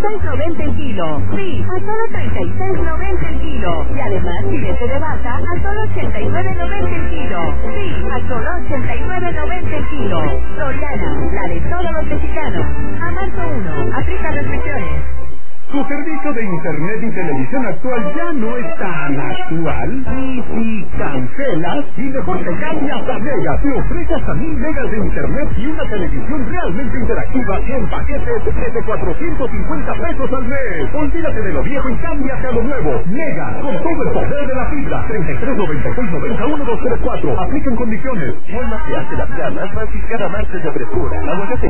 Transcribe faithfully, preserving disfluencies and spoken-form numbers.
seis noventa el kilo. Sí, a solo treinta y seis noventa el kilo. Y además filete de vaca a solo ochenta y nueve noventa el kilo. Sí, a solo ochenta y nueve noventa el kilo. Soriana, la de todos los mexicanos. A marzo uno, aplica restricciones. ¿Tu servicio de internet y televisión actual ya no es tan actual? Y si cancelas, y mejor te cambias a Mega. Te ofrece hasta mil megas de internet y una televisión realmente interactiva en paquetes desde cuatrocientos cincuenta pesos al mes. Olvídate de lo viejo y cámbiate a lo nuevo. Mega, con todo el poder de la fibra. treinta y tres noventa y seis noventa uno dos cero cuatro. Aplican condiciones. Walmart te hace la vida más fácil cada martes de frescura. Aguacate